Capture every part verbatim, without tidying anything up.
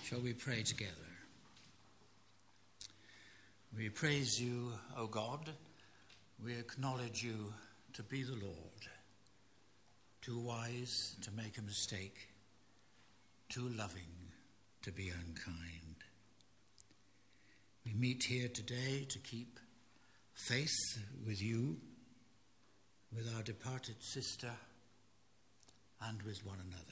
Shall we pray together? We praise you, O God. We acknowledge you to be the Lord, too wise to make a mistake, too loving to be unkind. We meet here today to keep faith with you, with our departed sister, and with one another.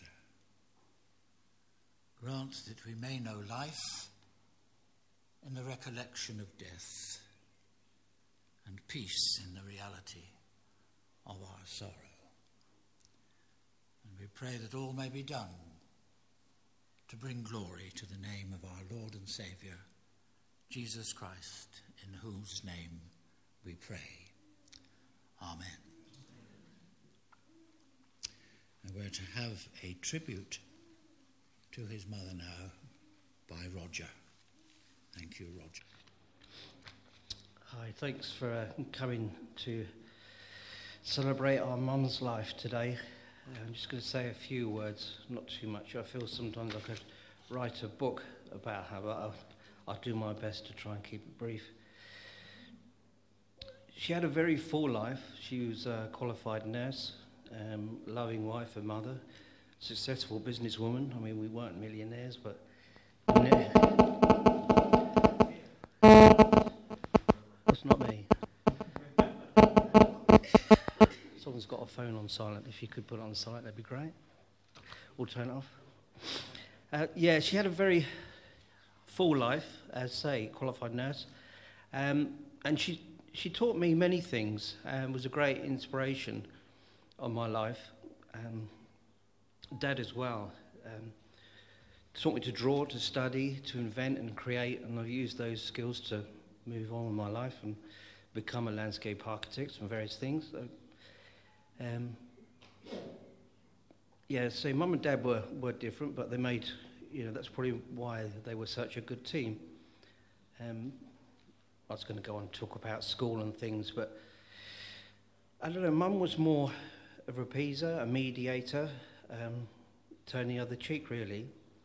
Grant that we may know life in the recollection of death, and peace in the reality of our sorrow. And we pray that all may be done to bring glory to the name of our Lord and Saviour, Jesus Christ, in whose name we pray. Amen. And we're to have a tribute to his mother now by Roger. Thank you, Roger. Hi, thanks for uh, coming to celebrate our mum's life today. Uh, I'm just going to say a few words, not too much. I feel sometimes I could write a book about her, but I'll, I'll do my best to try and keep it brief. She had a very full life. She was a qualified nurse, um, loving wife and mother, successful businesswoman. I mean, we weren't millionaires, but... That's not me. Someone's got a phone on silent. If you could put it on silent, that'd be great. Or turn it off. Uh, yeah, she had a very full life, as say, qualified nurse. Um, and she she taught me many things and was a great inspiration on my life. Um, Dad as well. Um, taught me to draw, to study, to invent and create, and I've used those skills to move on with my life and become a landscape architect and various things. So, um, yeah, so Mum and Dad were, were different, but they made, you know, that's probably why they were such a good team. Um, I was going to go on and talk about school and things, but I don't know, Mum was more of a appeaser, a mediator, um, turn the other cheek, really.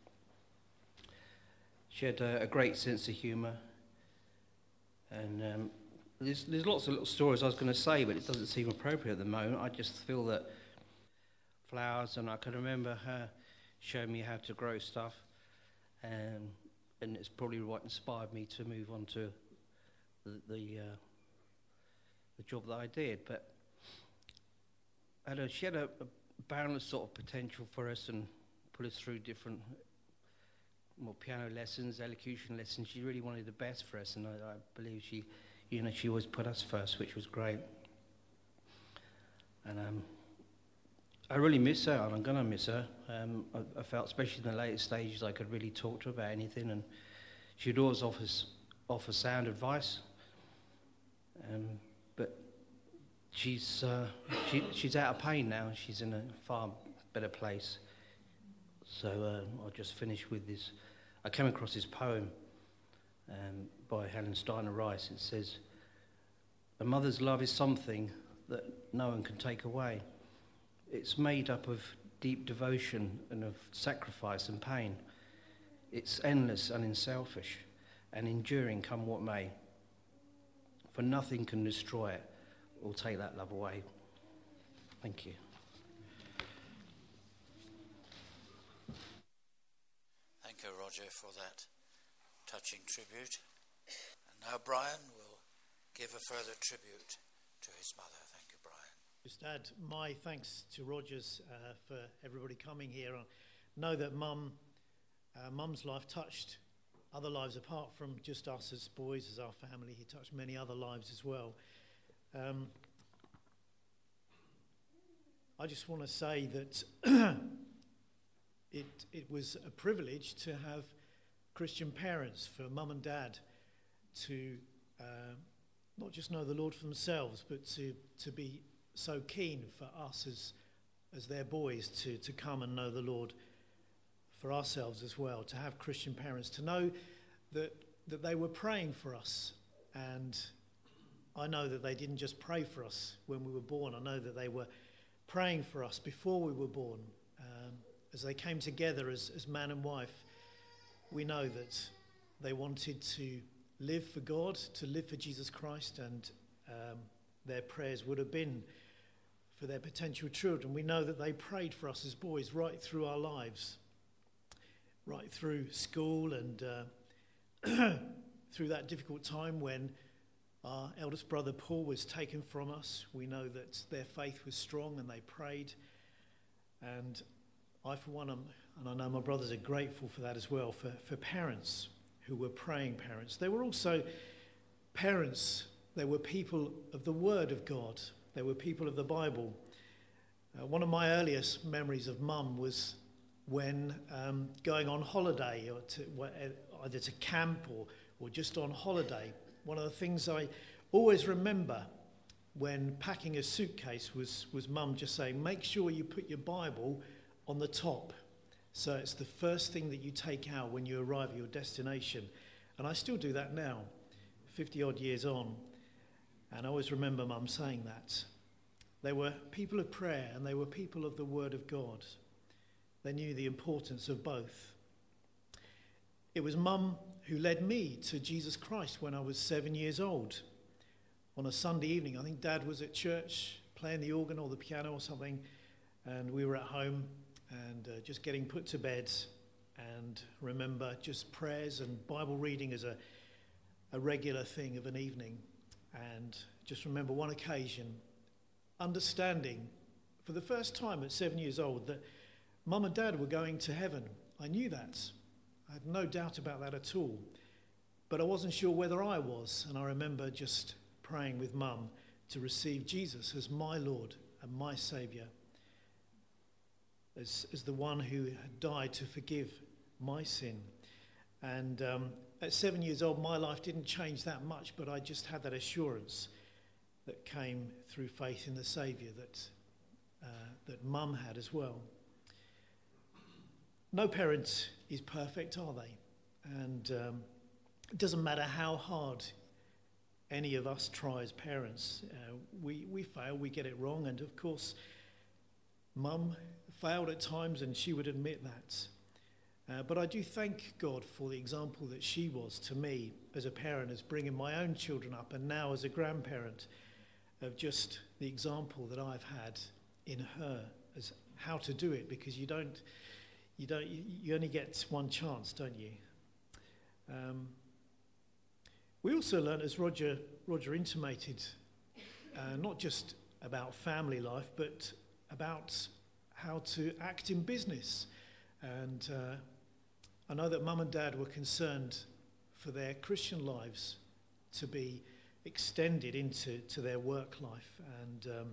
She had a, a great sense of humour. And um, there's, there's lots of little stories I was going to say, but it doesn't seem appropriate at the moment. I just feel that flowers, and I can remember her showing me how to grow stuff, and and it's probably what inspired me to move on to the the, uh, the job that I did. But I don't know, she had a, a boundless sort of potential for us and put us through different more piano lessons, elocution lessons. She really wanted the best for us, and I, I believe she, you know, she always put us first, which was great. And um, I really miss her, and I'm going to miss her. Um, I, I felt, especially in the later stages, I could really talk to her about anything, and she'd always offer, offer sound advice. Um, but she's uh, she, she's out of pain now. She's in a far better place. So uh, I'll just finish with this. I came across this poem um, by Helen Steiner Rice. It says, "A mother's love is something that no one can take away. It's made up of deep devotion and of sacrifice and pain. It's endless and unselfish and enduring come what may. For nothing can destroy it or take that love away." Thank you. Thank you, Roger, for that touching tribute. And now Brian will give a further tribute to his mother. Thank you, Brian. Just add my thanks to Rogers uh, for everybody coming here. I know that Mum, uh, Mum's life touched other lives apart from just us as boys, as our family. He touched many other lives as well. Um, I just want to say that It, it was a privilege to have Christian parents, for Mum and Dad to uh, not just know the Lord for themselves, but to, to be so keen for us as as their boys to, to come and know the Lord for ourselves as well, to have Christian parents, to know that that they were praying for us. And I know that they didn't just pray for us when we were born. I know that they were praying for us before we were born, um, as they came together as, as man and wife we know that they wanted to live for God, to live for Jesus Christ, and um, their prayers would have been for their potential children. We know that they prayed for us as boys right through our lives, right through school and uh, through that difficult time when our eldest brother Paul was taken from us. We know that their faith was strong and they prayed. And I, for one, am, and I know my brothers are grateful for that as well, for, for parents who were praying parents. They were also parents. They were people of the Word of God. They were people of the Bible. Uh, one of my earliest memories of Mum was when um, going on holiday, or to, either to camp or, or just on holiday. One of the things I always remember when packing a suitcase was, was Mum just saying, make sure you put your Bible on the top. So it's the first thing that you take out when you arrive at your destination. And I still do that now, fifty odd years on. And I always remember Mum saying that. They were people of prayer and they were people of the Word of God. They knew the importance of both. It was Mum who led me to Jesus Christ when I was seven years old. On a Sunday evening, I think Dad was at church playing the organ or the piano or something, and we were at home and uh, just getting put to bed, and remember just prayers and Bible reading as a, a regular thing of an evening. And just remember one occasion, understanding for the first time at seven years old that Mum and Dad were going to heaven. I knew that. I had no doubt about that at all. But I wasn't sure whether I was. And I remember just praying with Mum to receive Jesus as my Lord and my Saviour, as, as the one who had died to forgive my sin. And um, at seven years old, my life didn't change that much, but I just had that assurance that came through faith in the Saviour that, uh, that Mum had as well. No parent is perfect, are they? And um, it doesn't matter how hard any of us try as parents. Uh, we, we fail, we get it wrong, and of course, Mum failed at times and she would admit that. Uh, but I do thank God for the example that she was to me as a parent, as bringing my own children up, and now as a grandparent, of just the example that I've had in her as how to do it, because you don't, you don't, you only get one chance, don't you? Um, we also learned, as Roger Roger intimated, uh, not just about family life, but about how to act in business. And uh, I know that Mum and Dad were concerned for their Christian lives to be extended into to their work life. And um,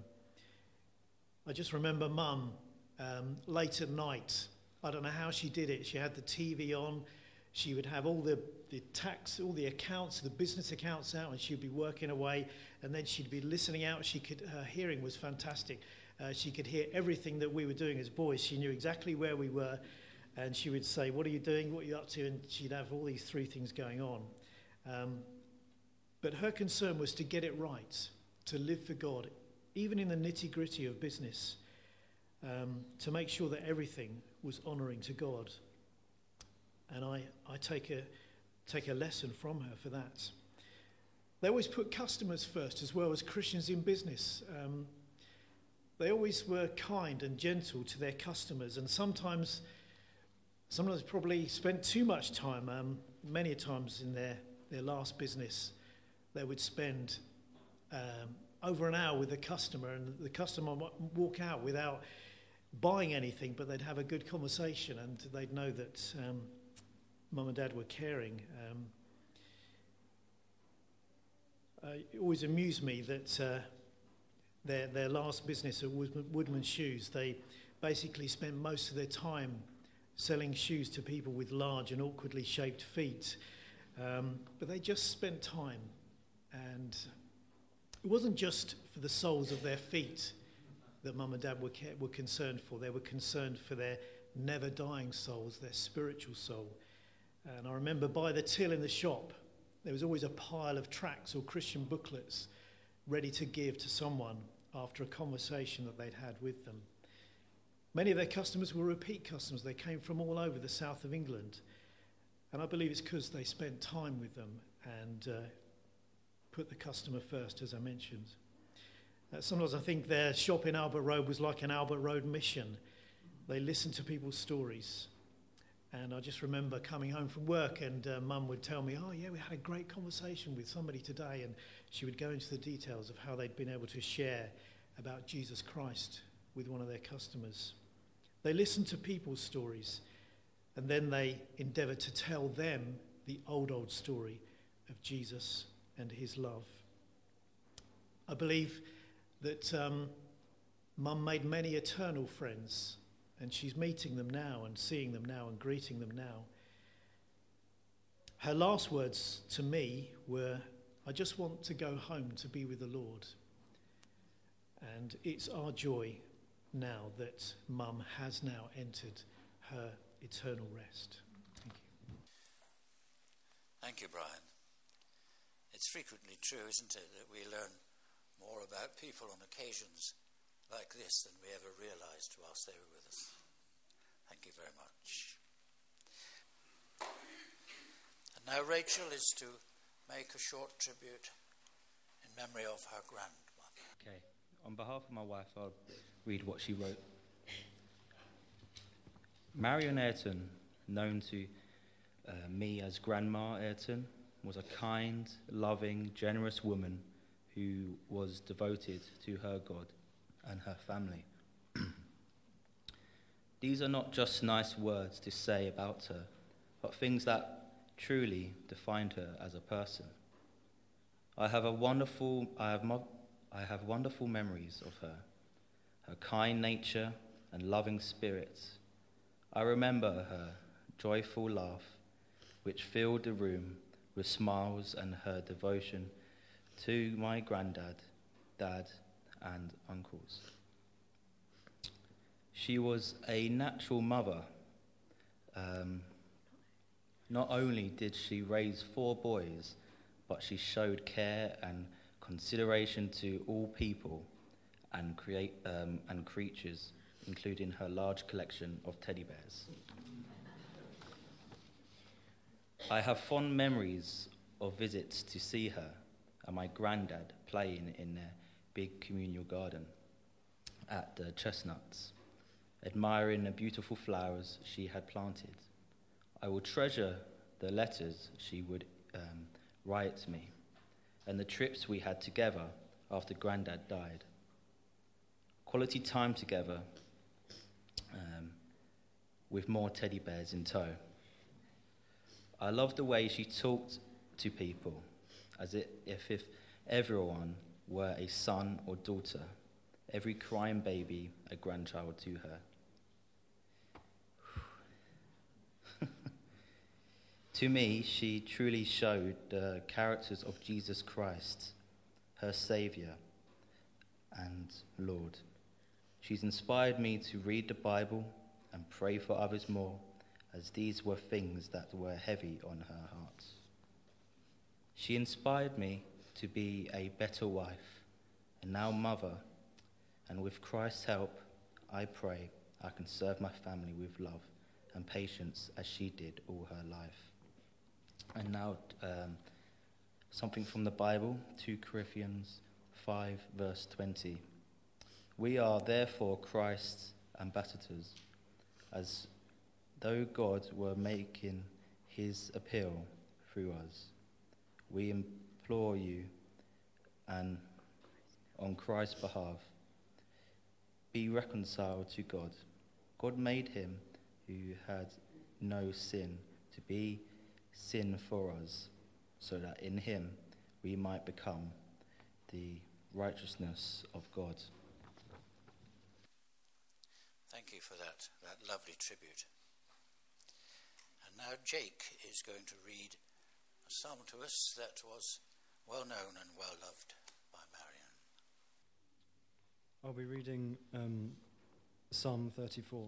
I just remember Mum um, late at night, I don't know how she did it, she had the T V on, she would have all the, the tax, all the accounts, the business accounts out, and she'd be working away, and then she'd be listening out. She could, her hearing was fantastic. Uh, she could hear everything that we were doing as boys. She knew exactly where we were, and she would say, what are you doing, what are you up to? And she'd have all these three things going on. Um, but her concern was to get it right, to live for God, even in the nitty-gritty of business, um, to make sure that everything was honouring to God. And I, I take a take a lesson from her for that. They always put customers first as well as Christians in business. Um, they always were kind and gentle to their customers, and sometimes, sometimes probably spent too much time. Um, many times in their, their last business, they would spend um, over an hour with the customer, and the customer might walk out without buying anything, but they'd have a good conversation, and they'd know that um, Mum and Dad were caring. Um, uh, it always amused me that uh, their their last business at Woodman, Woodman Shoes, they basically spent most of their time selling shoes to people with large and awkwardly shaped feet. Um, but they just spent time, and it wasn't just for the soles of their feet that Mum and Dad were ca- were concerned for. They were concerned for their never-dying souls, their spiritual soul. And I remember by the till in the shop, there was always a pile of tracts or Christian booklets ready to give to someone after a conversation that they'd had with them. Many of their customers were repeat customers. They came from all over the south of England. And I believe it's because they spent time with them and uh, put the customer first, as I mentioned. Uh, sometimes I think their shop in Albert Road was like an Albert Road mission. They listened to people's stories. And I just remember coming home from work and uh, Mum would tell me, oh yeah, we had a great conversation with somebody today. And she would go into the details of how they'd been able to share about Jesus Christ with one of their customers. They listened to people's stories and then they endeavoured to tell them the old, old story of Jesus and his love. I believe that um, Mum made many eternal friends. And she's meeting them now and seeing them now and greeting them now. Her last words to me were, I just want to go home to be with the Lord. And it's our joy now that Mum has now entered her eternal rest. Thank you. Thank you, Brian. It's frequently true, isn't it, that we learn more about people on occasions like this than we ever realised whilst they were with us. Thank you very much. And now Rachel is to make a short tribute in memory of her grandmother. Okay, on behalf of my wife, I'll read what she wrote. Marion Ayrton, known to uh, me as Grandma Ayrton, was a kind, loving, generous woman who was devoted to her God and her family. These are not just nice words to say about her, but things that truly defined her as a person. I have a wonderful, I have, mo- I have wonderful memories of her, her kind nature and loving spirits. I remember her joyful laugh, which filled the room with smiles, and her devotion to my granddad, dad, and uncles. She was a natural mother. Um, not only did she raise four boys, but she showed care and consideration to all people and create um, and creatures, including her large collection of teddy bears. I have fond memories of visits to see her and my granddad playing in their big communal garden at the Chestnuts, admiring the beautiful flowers she had planted. I will treasure the letters she would um, write to me and the trips we had together after Grandad died. Quality time together um, with more teddy bears in tow. I loved the way she talked to people as if, if, if everyone were a son or daughter, every crying baby a grandchild to her. To me, she truly showed the characters of Jesus Christ, her Saviour and Lord. She's inspired me to read the Bible and pray for others more, as these were things that were heavy on her heart. She inspired me to be a better wife, and now mother, and with Christ's help, I pray I can serve my family with love and patience as she did all her life. And now um, something from the Bible, Second Corinthians five, verse twenty. We are therefore Christ's ambassadors, as though God were making his appeal through us. We implore you, and on Christ's behalf, be reconciled to God. God made him who had no sin to be sin for us, so that in him we might become the righteousness of God. Thank you for that, that lovely tribute. And now Jake is going to read a psalm to us that was well known and well loved by Marion. I'll be reading um, Psalm thirty-four.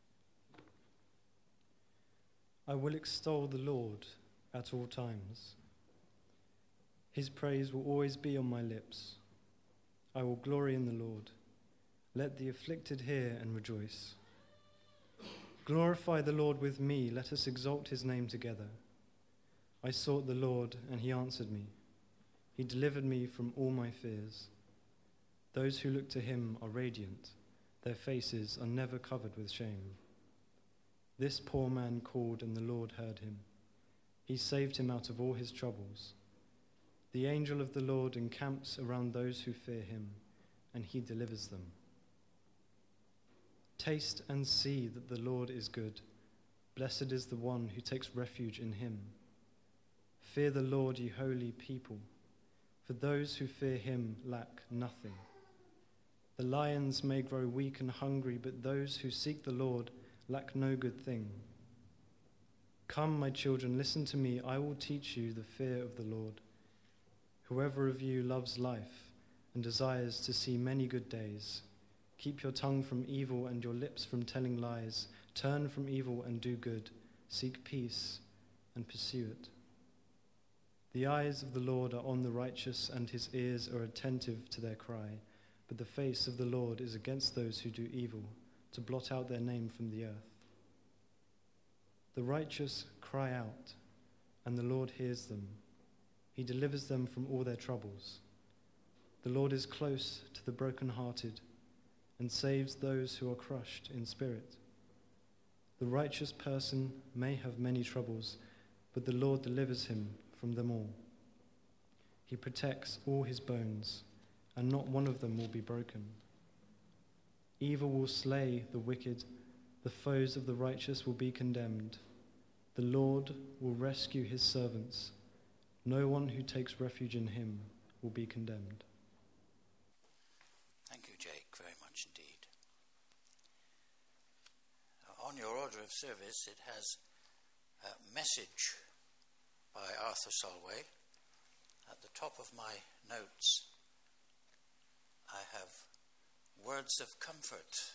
I will extol the Lord at all times. His praise will always be on my lips. I will glory in the Lord. Let the afflicted hear and rejoice. Glorify the Lord with me. Let us exalt his name together. I sought the Lord, and he answered me. He delivered me from all my fears. Those who look to him are radiant. Their faces are never covered with shame. This poor man called, and the Lord heard him. He saved him out of all his troubles. The angel of the Lord encamps around those who fear him, and he delivers them. Taste and see that the Lord is good. Blessed is the one who takes refuge in him. Fear the Lord, ye holy people, for those who fear him lack nothing. The lions may grow weak and hungry, but those who seek the Lord lack no good thing. Come, my children, listen to me. I will teach you the fear of the Lord. Whoever of you loves life and desires to see many good days, keep your tongue from evil and your lips from telling lies. Turn from evil and do good. Seek peace and pursue it. The eyes of the Lord are on the righteous, and his ears are attentive to their cry. But the face of the Lord is against those who do evil, to blot out their name from the earth. The righteous cry out, and the Lord hears them. He delivers them from all their troubles. The Lord is close to the brokenhearted and saves those who are crushed in spirit. The righteous person may have many troubles, but the Lord delivers him from them all. He protects all his bones, and not one of them will be broken. Evil will slay the wicked, the foes of the righteous will be condemned. The Lord will rescue his servants. No one who takes refuge in him will be condemned. Thank you, Jake, very much indeed. On your order of service, it has a message by Arthur Solway. At the top of my notes, I have words of comfort.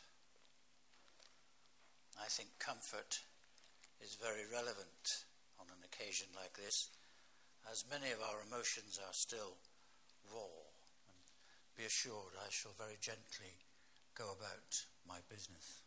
I think comfort is very relevant on an occasion like this, as many of our emotions are still raw. And be assured, I shall very gently go about my business.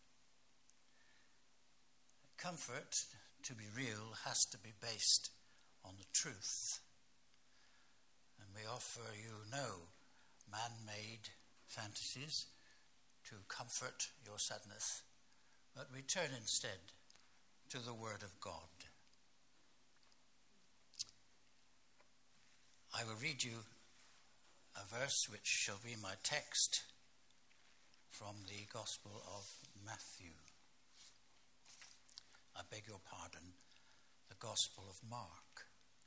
Comfort, to be real, has to be based on the truth. And we offer you no man-made fantasies to comfort your sadness, but we turn instead to the Word of God. I will read you a verse which shall be my text from the Gospel of Matthew. I beg your pardon, the Gospel of Mark.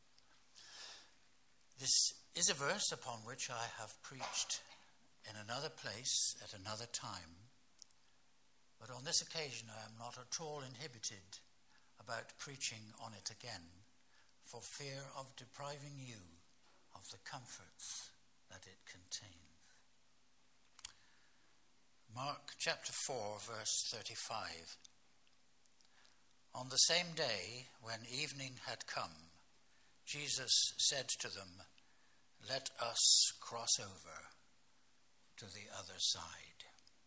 This is a verse upon which I have preached in another place at another time, but on this occasion I am not at all inhibited about preaching on it again, for fear of depriving you of the comforts that it contains. Mark chapter four, verse thirty-five. On the same day, when evening had come, Jesus said to them, "Let us cross over to the other side."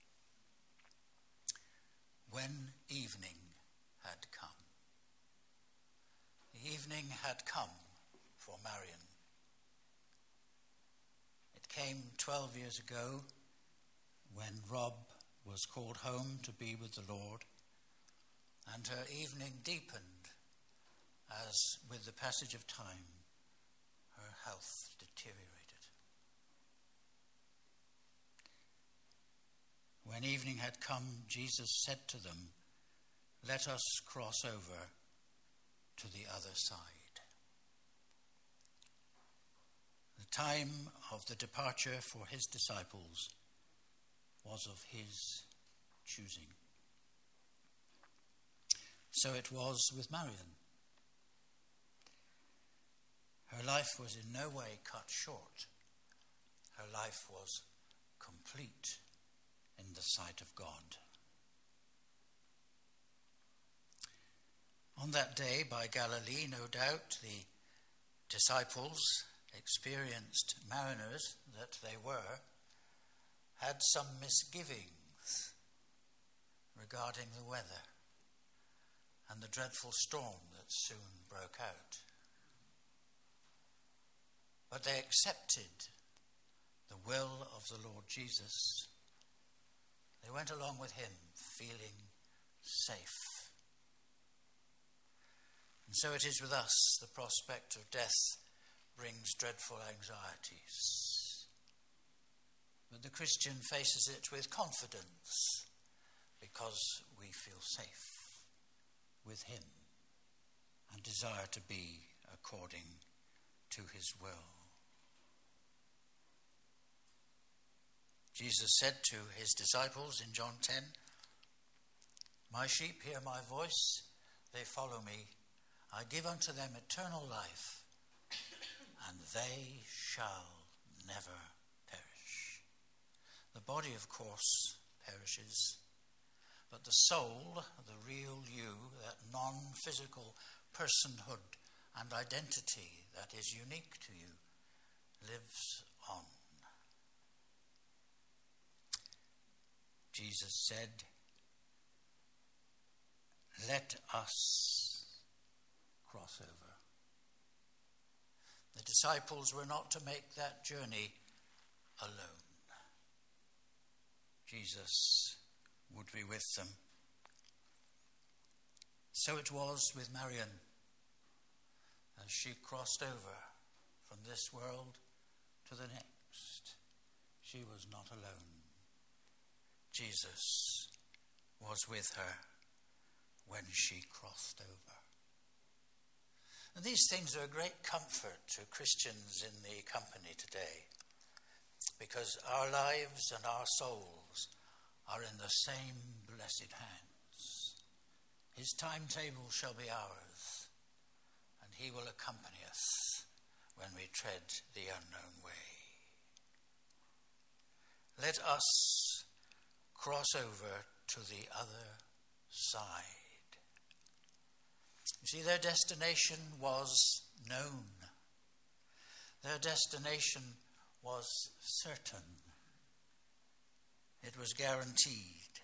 When evening had come. The evening had come for Marion. It came twelve years ago when Rob was called home to be with the Lord, and her evening deepened as, with the passage of time, her health deteriorated. When evening had come, Jesus said to them, "Let us cross over to the other side." The time of the departure for his disciples was of his choosing. So it was with Marion. Her life was in no way cut short. Her life was complete in the sight of God. On that day by Galilee, no doubt, the disciples, experienced mariners that they were, had some misgivings regarding the weather and the dreadful storm that soon broke out. But they accepted the will of the Lord Jesus. They went along with him, feeling safe. And so it is with us. The prospect of death brings dreadful anxieties. But the Christian faces it with confidence because we feel safe with him and desire to be according to his will. Jesus said to his disciples in John ten, "My sheep hear my voice, they follow me. I give unto them eternal life, and they shall never perish." The body, of course, perishes, but the soul, the real you, that non-physical personhood and identity that is unique to you, lives on. Jesus said, "Let us cross over." The disciples were not to make that journey alone. Jesus would be with them. So it was with Marian as she crossed over from this world to the next. She was not alone. Jesus was with her when she crossed over. And these things are a great comfort to Christians in the company today, because our lives and our souls are in the same blessed hands. His timetable shall be ours, and he will accompany us when we tread the unknown way. Let us cross over to the other side. You see, their destination was known. Their destination was certain. It was guaranteed.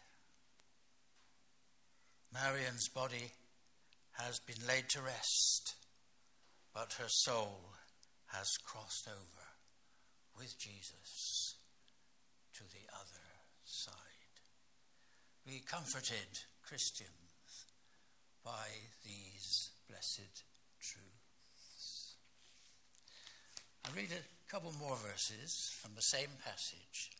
Marian's body has been laid to rest, but her soul has crossed over with Jesus to the other side. Be comforted, Christians, by these blessed truths. I'll read a couple more verses from the same passage.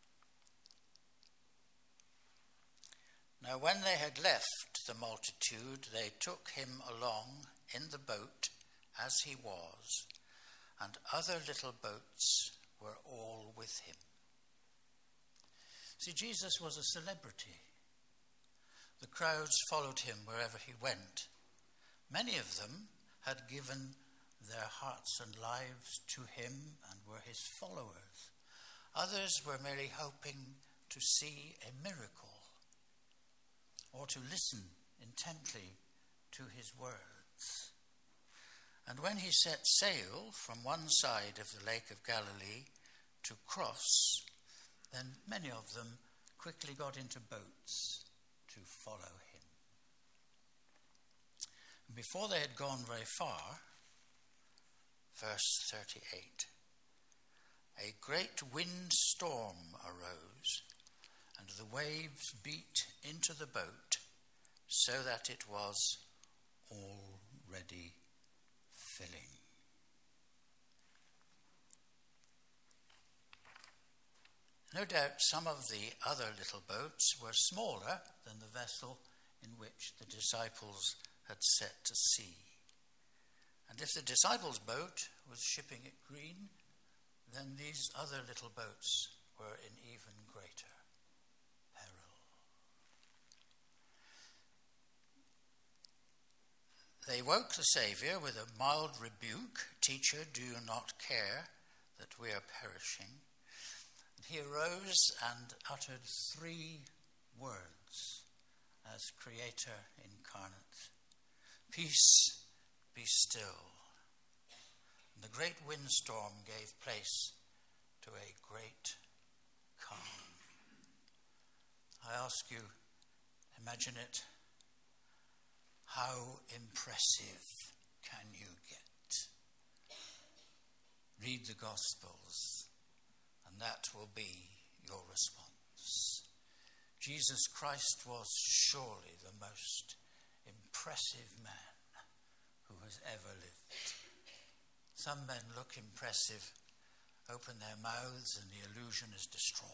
Now when they had left the multitude, they took him along in the boat as he was, and other little boats were all with him. See, Jesus was a celebrity. The crowds followed him wherever he went. Many of them had given their hearts and lives to him and were his followers. Others were merely hoping to see a miracle or to listen intently to his words. And when he set sail from one side of the Lake of Galilee to cross, then many of them quickly got into boats to follow him. And before they had gone very far, verse thirty-eight, a great windstorm arose, and the waves beat into the boat, so that it was already filling. No doubt some of the other little boats were smaller than the vessel in which the disciples had set to sea. And if the disciples' boat was shipping it green, then these other little boats were in even greater peril. They woke the Saviour with a mild rebuke, "Teacher, do you not care that we are perishing?" He arose and uttered three words as Creator incarnate. "Peace, be still." And the great windstorm gave place to a great calm. I ask you, imagine it. How impressive can you get? Read read the Gospels, and that will be your response. Jesus Christ was surely the most impressive man who has ever lived. Some men look impressive, open their mouths, and the illusion is destroyed.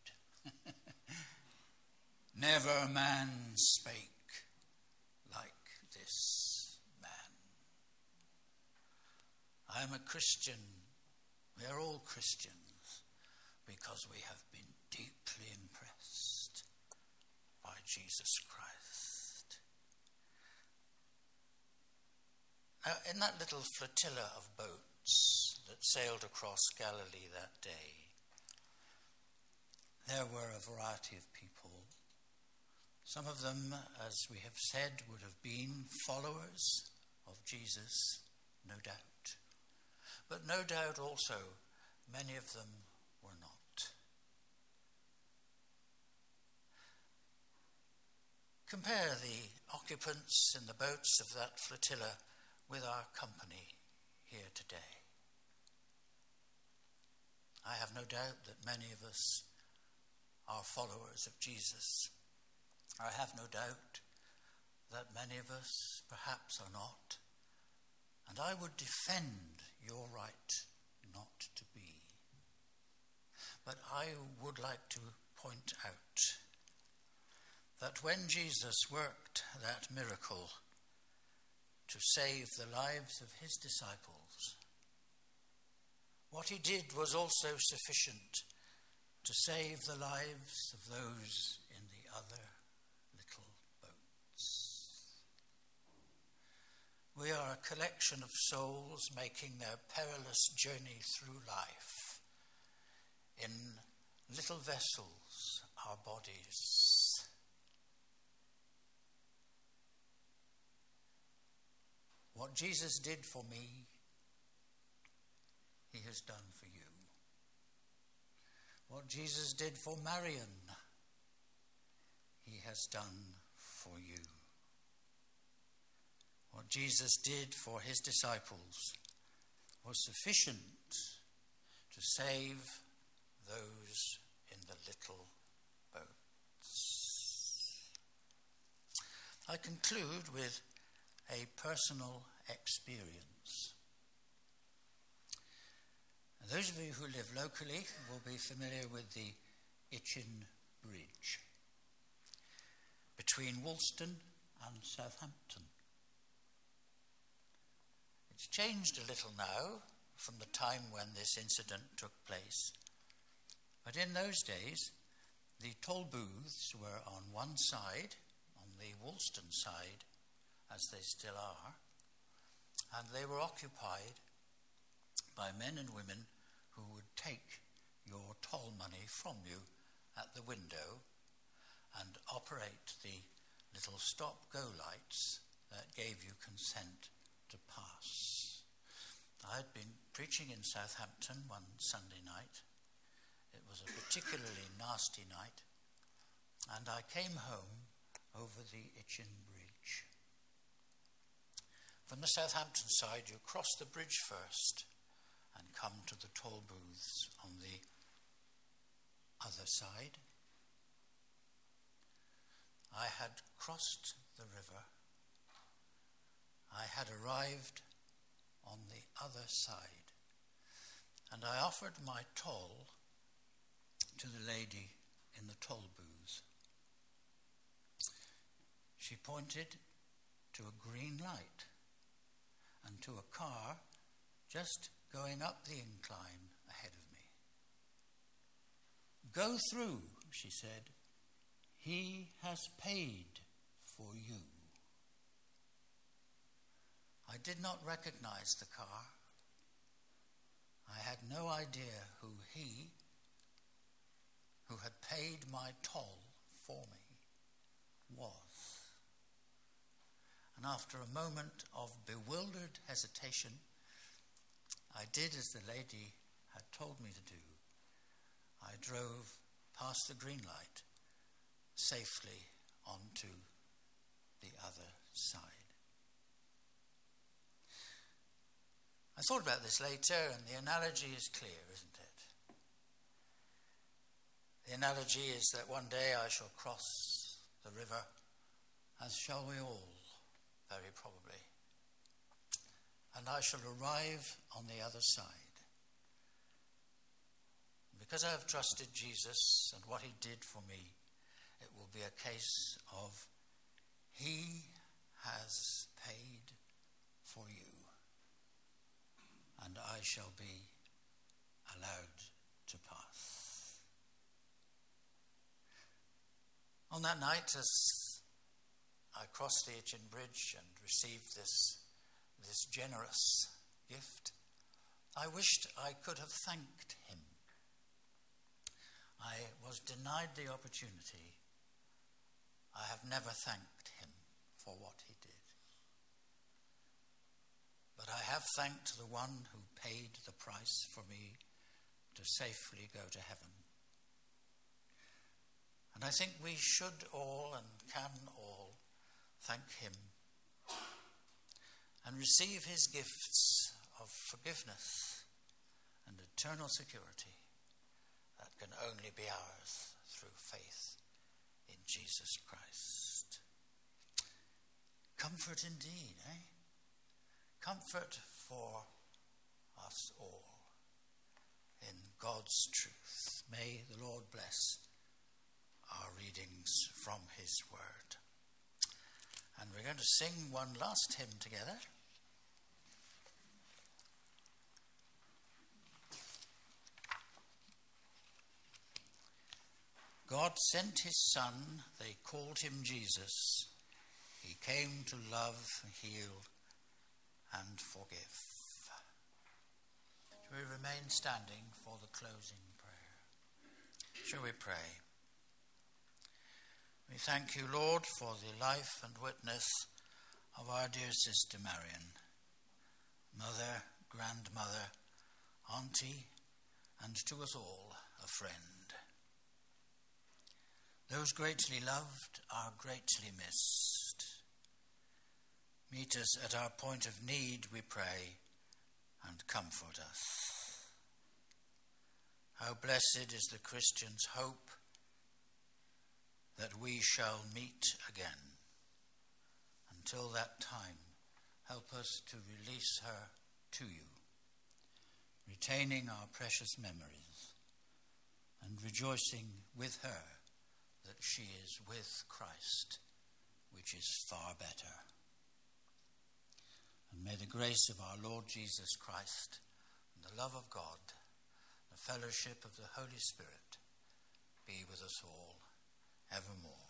Never a man spake like this man. I am a Christian. We are all Christians because we have been deeply impressed by Jesus Christ. Now, in that little flotilla of boats that sailed across Galilee that day, there were a variety of people. Some of them, as we have said, would have been followers of Jesus, no doubt. But no doubt also many of them were not. Compare the occupants in the boats of that flotilla with our company here today. I have no doubt that many of us are followers of Jesus. I have no doubt that many of us perhaps are not, and I would defend your right not to be. But I would like to point out that when Jesus worked that miracle to save the lives of his disciples, what he did was also sufficient to save the lives of those in the other little boats. We are a collection of souls making their perilous journey through life in little vessels, our bodies. What Jesus did for me, he has done for you. What Jesus did for Marion, he has done for you. What Jesus did for his disciples was sufficient to save those in the little boats. I conclude with a personal experience. Those of you who live locally will be familiar with the Itchen Bridge between Woolston and Southampton. It's changed a little now from the time when this incident took place, but in those days the toll booths were on one side, on the Woolston side, as they still are, and they were occupied by men and women who would take your toll money from you at the window and operate the little stop-go lights that gave you consent to pass. I had been preaching in Southampton one Sunday night. It was a particularly nasty night, and I came home over the Itchen Bridge. From the Southampton side, you cross the bridge first and come to the toll booths on the other side. I had crossed the river. I had arrived on the other side, and I offered my toll to the lady in the toll booth. She pointed to a green light and to a car just going up the incline ahead of me. "Go through," she said. "He has paid for you." I did not recognize the car. I had no idea who he, who had paid my toll for me, was. And after a moment of bewildered hesitation, I did as the lady had told me to do. I drove past the green light safely onto the other side. I thought about this later, and the analogy is clear, isn't it? The analogy is that one day I shall cross the river, as shall we all, very probably. And I shall arrive on the other side. Because I have trusted Jesus and what he did for me, it will be a case of he has paid for you, and I shall be allowed to pass. On that night, as I crossed the Itchen Bridge and received this, this generous gift, I wished I could have thanked him. I was denied the opportunity. I have never thanked him for what he did. But I have thanked the one who paid the price for me to safely go to heaven. And I think we should all and can all thank him and receive his gifts of forgiveness and eternal security that can only be ours through faith in Jesus Christ. Comfort indeed, eh? Comfort for us all in God's truth. May the Lord bless our readings from his word. And we're going to sing one last hymn together. God sent his Son, they called him Jesus. He came to love, heal, and forgive. Shall we remain standing for the closing prayer? Shall we pray? We thank you, Lord, for the life and witness of our dear sister Marion, mother, grandmother, auntie, and to us all a friend. Those greatly loved are greatly missed. Meet us at our point of need, we pray, and comfort us. How blessed is the Christian's hope that we shall meet again. Until that time, help us to release her to you, retaining our precious memories and rejoicing with her that she is with Christ, which is far better. And may the grace of our Lord Jesus Christ, and the love of God, the fellowship of the Holy Spirit, be with us all evermore.